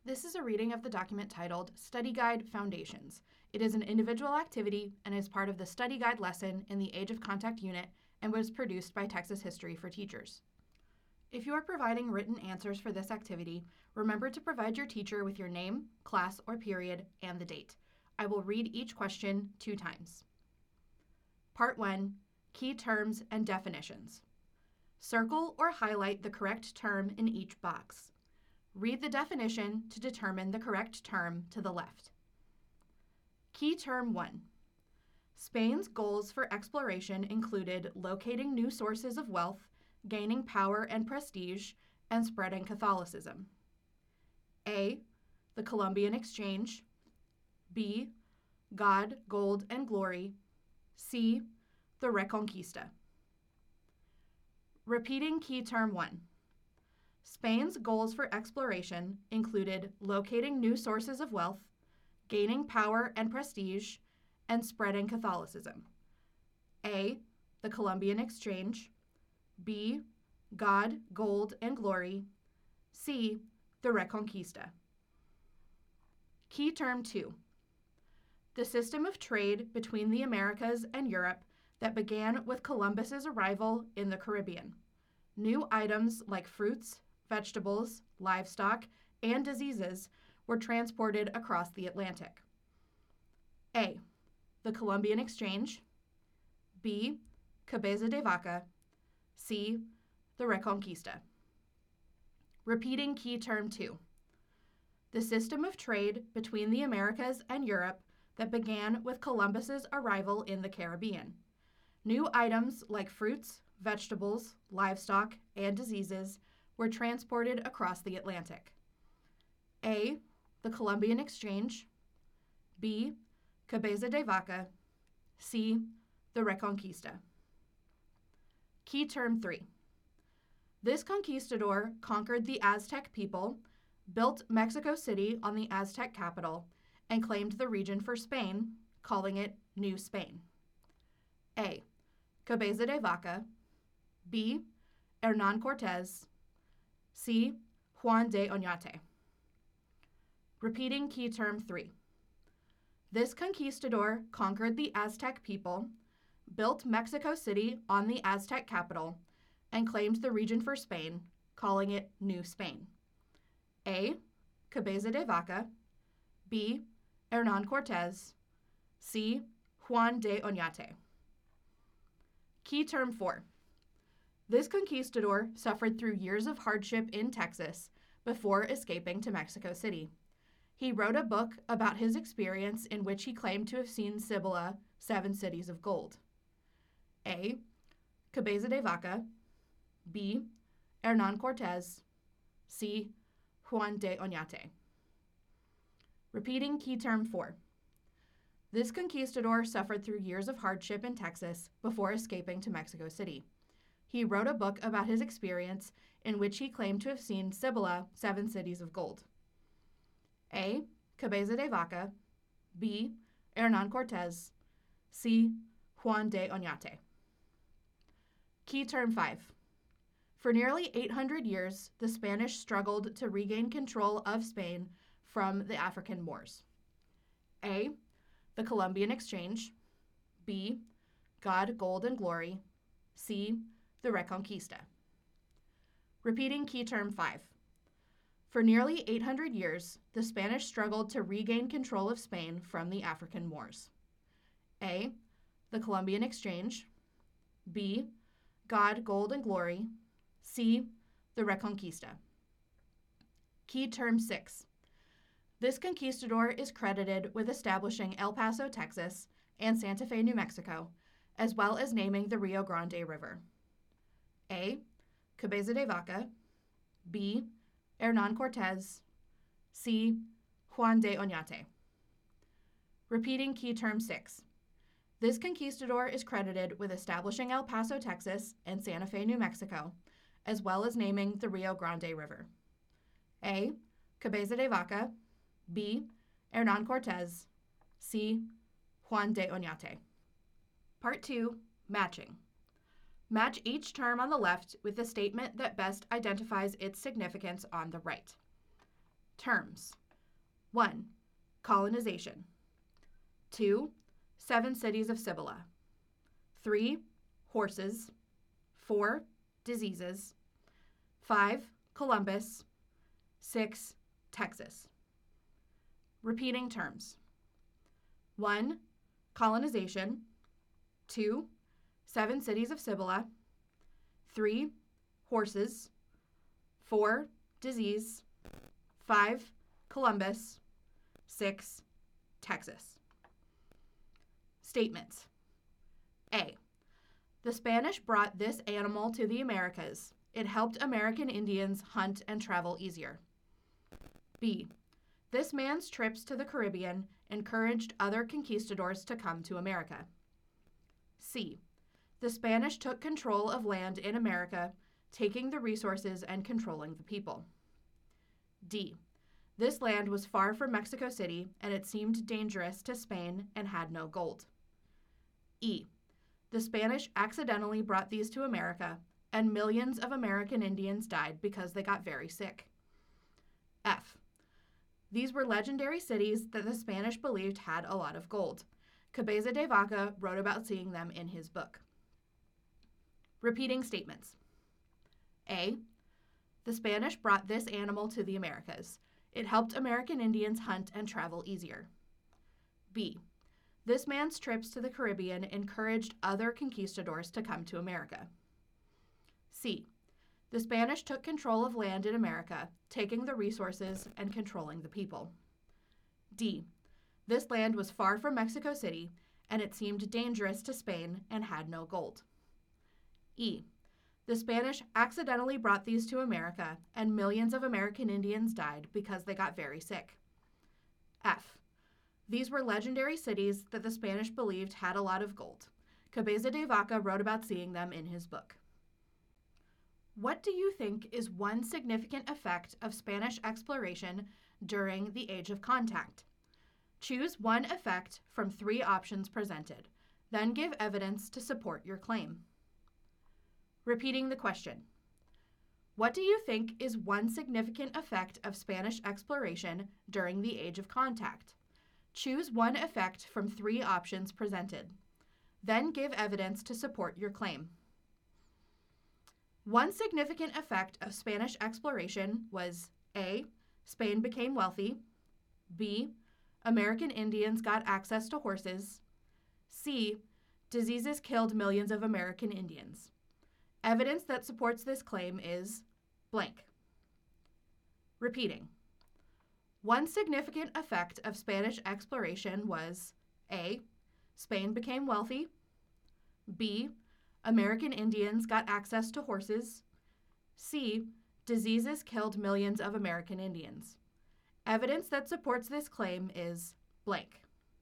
This is a reading of the document titled Study Guide Foundations. It is an individual activity and is part of the Study Guide lesson in the Age of Contact unit and was produced by Texas History for Teachers. If you are providing written answers for this activity, remember to provide your teacher with your name, class or period, and the date. I will read each question 2 times. Part 1, Key Terms and Definitions. Circle or highlight the correct term in each box. Read the definition to determine the correct term to the left. Key Term 1. Spain's goals for exploration included locating new sources of wealth, gaining power and prestige, and spreading Catholicism. A. The Columbian Exchange. B. God, Gold, and Glory. C. The Reconquista. Repeating Key Term 1. Spain's goals for exploration included locating new sources of wealth, gaining power and prestige, and spreading Catholicism. A. The Columbian Exchange. B. God, Gold, and Glory. C. The Reconquista. Key Term 2. The system of trade between the Americas and Europe that began with Columbus's arrival in the Caribbean. New items like fruits, vegetables, livestock, and diseases were transported across the Atlantic. A. The Columbian Exchange. B. Cabeza de Vaca. C. The Reconquista. Repeating Key Term 2. The system of trade between the Americas and Europe that began with Columbus's arrival in the Caribbean. New items like fruits, vegetables, livestock, and diseases were transported across the Atlantic. A. The Columbian Exchange. B. Cabeza de Vaca. C. The Reconquista. Key Term 3. This conquistador conquered the Aztec people, built Mexico City on the Aztec capital, and claimed the region for Spain, calling it New Spain. A. Cabeza de Vaca. B. Hernán Cortés. C. Juan de Oñate. Repeating Key Term 3. This conquistador conquered the Aztec people, built Mexico City on the Aztec capital, and claimed the region for Spain, calling it New Spain. A. Cabeza de Vaca. B. Hernán Cortés. C. Juan de Oñate. Key Term 4. This conquistador suffered through years of hardship in Texas before escaping to Mexico City. He wrote a book about his experience in which he claimed to have seen Cibola, 7 cities of gold. A. Cabeza de Vaca. B. Hernán Cortés. C. Juan de Oñate. Repeating Key Term 4. This conquistador suffered through years of hardship in Texas before escaping to Mexico City. He wrote a book about his experience in which he claimed to have seen Cibola, 7 cities of gold. A. Cabeza de Vaca. B. Hernán Cortés. C. Juan de Oñate. Key Term 5. For nearly 800 years, the Spanish struggled to regain control of Spain from the African Moors. A. The Columbian Exchange. B. God, Gold, and Glory. C. The Reconquista. Repeating Key Term 5. For nearly 800 years, the Spanish struggled to regain control of Spain from the African Moors. A. The Columbian Exchange. B. God, Gold, and Glory. C. The Reconquista. Key Term 6. This conquistador is credited with establishing El Paso, Texas, and Santa Fe, New Mexico, as well as naming the Rio Grande River. A. Cabeza de Vaca. B. Hernán Cortés. C. Juan de Oñate. Repeating Key Term 6. This conquistador is credited with establishing El Paso, Texas, and Santa Fe, New Mexico, as well as naming the Rio Grande River. A. Cabeza de Vaca. B. Hernán Cortés. C. Juan de Oñate. Part 2, Matching. Match each term on the left with the statement that best identifies its significance on the right. Terms. 1. Colonization. 2. 7 cities of Cibolo. 3. Horses. 4. Diseases. 5. Columbus. 6. Texas. Repeating terms. 1. Colonization. 2. 7 cities of Cibolo. 3. Horses. 4. Disease. 5. Columbus. 6. Texas. Statements. A. The Spanish brought this animal to the Americas. It helped American Indians hunt and travel easier. B. This man's trips to the Caribbean encouraged other conquistadors to come to America. C. The Spanish took control of land in America, taking the resources and controlling the people. D. This land was far from Mexico City, and it seemed dangerous to Spain and had no gold. E. The Spanish accidentally brought these to America, and millions of American Indians died because they got very sick. F. These were legendary cities that the Spanish believed had a lot of gold. Cabeza de Vaca wrote about seeing them in his book. Repeating statements. A. The Spanish brought this animal to the Americas. It helped American Indians hunt and travel easier. B. This man's trips to the Caribbean encouraged other conquistadors to come to America. C. The Spanish took control of land in America, taking the resources and controlling the people. D. This land was far from Mexico City, and it seemed dangerous to Spain and had no gold. E. The Spanish accidentally brought these to America, and millions of American Indians died because they got very sick. F. These were legendary cities that the Spanish believed had a lot of gold. Cabeza de Vaca wrote about seeing them in his book. What do you think is one significant effect of Spanish exploration during the Age of Contact? Choose one effect from 3 options presented, then give evidence to support your claim. Repeating the question. What do you think is one significant effect of Spanish exploration during the Age of Contact? Choose one effect from 3 options presented, then give evidence to support your claim. One significant effect of Spanish exploration was A. Spain became wealthy. B. American Indians got access to horses. C. Diseases killed millions of American Indians. Evidence that supports this claim is blank. Repeating. One significant effect of Spanish exploration was A. Spain became wealthy. B. American Indians got access to horses. C. Diseases killed millions of American Indians. Evidence that supports this claim is blank.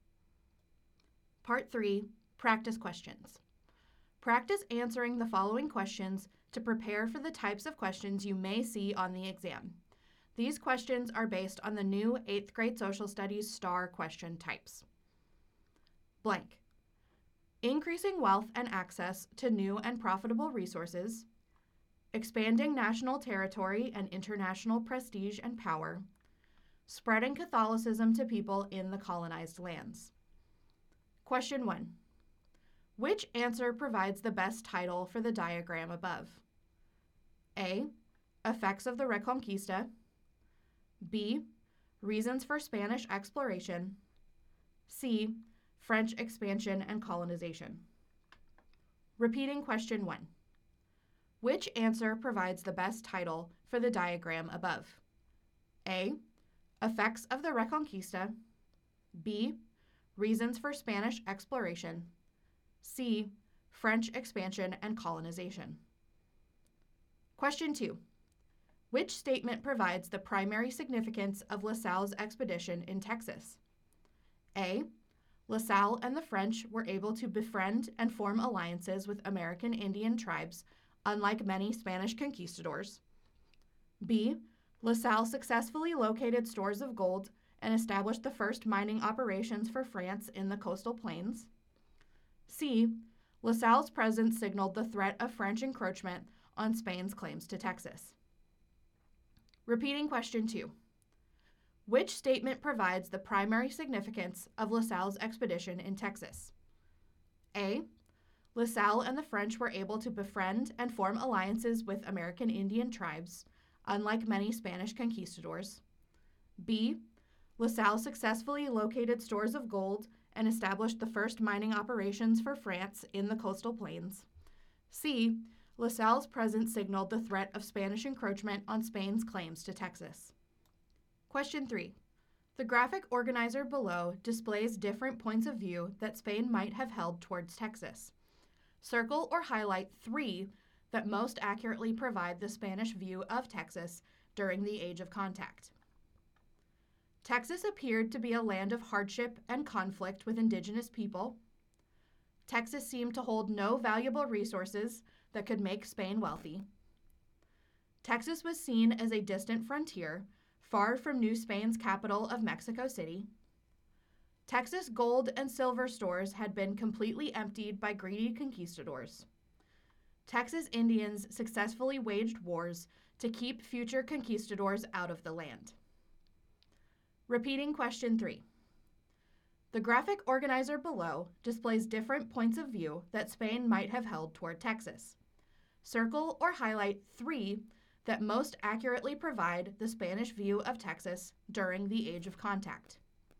Part 3, Practice Questions. Practice answering the following questions to prepare for the types of questions you may see on the exam. These questions are based on the new 8th grade Social Studies STAR question types. Blank. Increasing wealth and access to new and profitable resources, expanding national territory and international prestige and power, spreading Catholicism to people in the colonized lands. Question 1. Which answer provides the best title for the diagram above? A. Effects of the Reconquista. B. Reasons for Spanish exploration. C. French expansion and colonization. Repeating question 1. Which answer provides the best title for the diagram above? A. Effects of the Reconquista. B. Reasons for Spanish exploration. C. French expansion and colonization. Question 2. Which statement provides the primary significance of La Salle's expedition in Texas? A. La Salle and the French were able to befriend and form alliances with American Indian tribes, unlike many Spanish conquistadors. B. La Salle successfully located stores of gold and established the first mining operations for France in the coastal plains. C. La Salle's presence signaled the threat of French encroachment on Spain's claims to Texas. Repeating question 2. Which statement provides the primary significance of La Salle's expedition in Texas? A. La Salle and the French were able to befriend and form alliances with American Indian tribes, unlike many Spanish conquistadors. B. La Salle successfully located stores of gold and established the first mining operations for France in the coastal plains. C. La Salle's presence signaled the threat of Spanish encroachment on Spain's claims to Texas. Question 3. The graphic organizer below displays different points of view that Spain might have held towards Texas. Circle or highlight 3 that most accurately provide the Spanish view of Texas during the Age of Contact. Texas appeared to be a land of hardship and conflict with indigenous people. Texas seemed to hold no valuable resources that could make Spain wealthy. Texas was seen as a distant frontier, far from New Spain's capital of Mexico City. Texas gold and silver stores had been completely emptied by greedy conquistadors. Texas Indians successfully waged wars to keep future conquistadors out of the land. Repeating question 3. The graphic organizer below displays different points of view that Spain might have held toward Texas. Circle or highlight 3 that most accurately provide the Spanish view of Texas during the Age of Contact.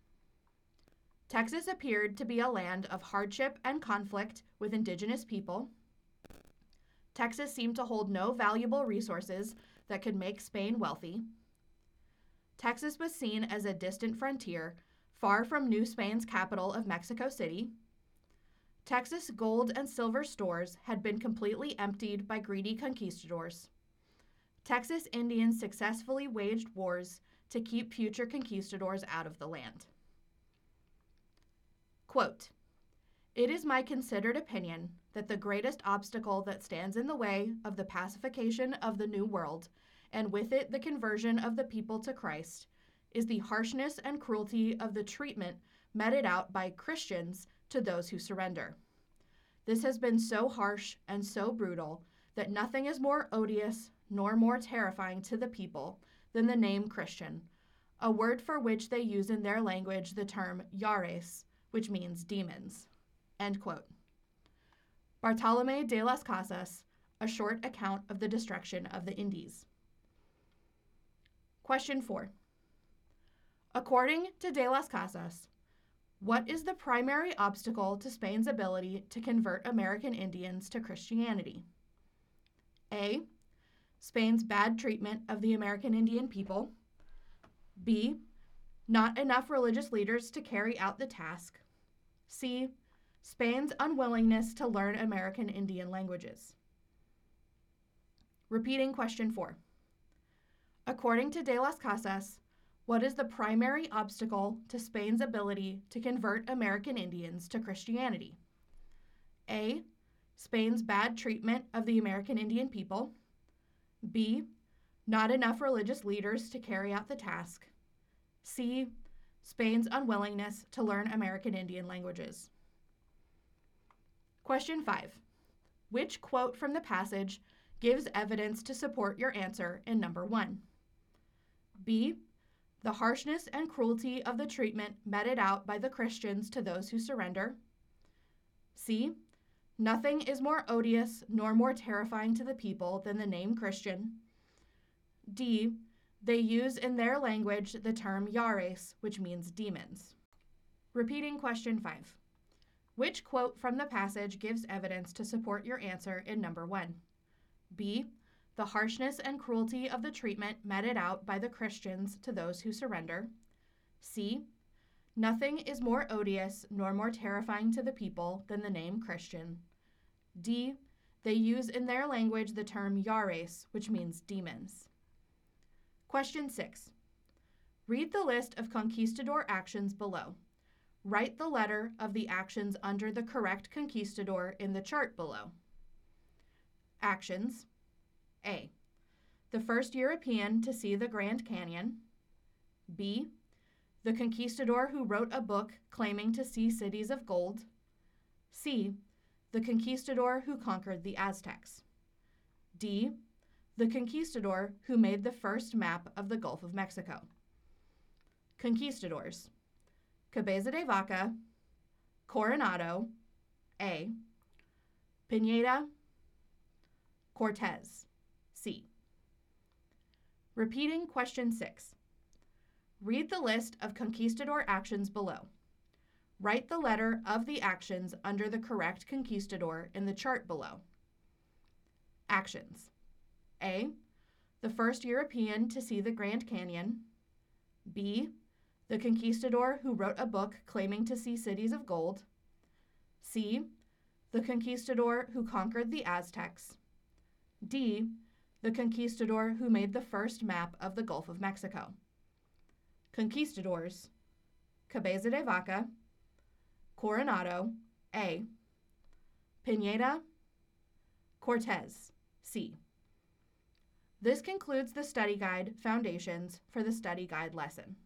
Texas appeared to be a land of hardship and conflict with indigenous people. Texas seemed to hold no valuable resources that could make Spain wealthy. Texas was seen as a distant frontier, far from New Spain's capital of Mexico City. Texas gold and silver stores had been completely emptied by greedy conquistadors. Texas Indians successfully waged wars to keep future conquistadors out of the land. Quote, "It is my considered opinion that the greatest obstacle that stands in the way of the pacification of the New World, and with it the conversion of the people to Christ, is the harshness and cruelty of the treatment meted out by Christians to those who surrender. This has been so harsh and so brutal that nothing is more odious nor more terrifying to the people than the name Christian, a word for which they use in their language the term yares, which means demons." End quote. Bartolomé de las Casas, A Short Account of the Destruction of the Indies. Question 4. According to de las Casas, what is the primary obstacle to Spain's ability to convert American Indians to Christianity? A. Spain's bad treatment of the American Indian people. B. Not enough religious leaders to carry out the task. C. Spain's unwillingness to learn American Indian languages. Repeating question 4. According to de las Casas, what is the primary obstacle to Spain's ability to convert American Indians to Christianity? A. Spain's bad treatment of the American Indian people. B. Not enough religious leaders to carry out the task. C. Spain's unwillingness to learn American Indian languages. Question 5. Which quote from the passage gives evidence to support your answer in number 1? B. The harshness and cruelty of the treatment meted out by the Christians to those who surrender. C. Nothing is more odious nor more terrifying to the people than the name Christian. D. They use in their language the term yares, which means demons. Repeating question 5. Which quote from the passage gives evidence to support your answer in number 1? B. The harshness and cruelty of the treatment meted out by the Christians to those who surrender. C. Nothing is more odious nor more terrifying to the people than the name Christian. D. They use in their language the term yares, which means demons. Question 6. Read the list of conquistador actions below. Write the letter of the actions under the correct conquistador in the chart below. Actions. A. The first European to see the Grand Canyon. B. The conquistador who wrote a book claiming to see cities of gold. C. The conquistador who conquered the Aztecs. D. The conquistador who made the first map of the Gulf of Mexico. Conquistadors. Cabeza de Vaca, Coronado, A. Pineda, Cortez, C. Repeating question 6. Read the list of conquistador actions below. Write the letter of the actions under the correct conquistador in the chart below. Actions. A. The first European to see the Grand Canyon. B. The conquistador who wrote a book claiming to see cities of gold. C. The conquistador who conquered the Aztecs. D. The conquistador who made the first map of the Gulf of Mexico. Conquistadors. Cabeza de Vaca, Coronado, A. Pineda, Cortez, C. This concludes the study guide foundations for the study guide lesson.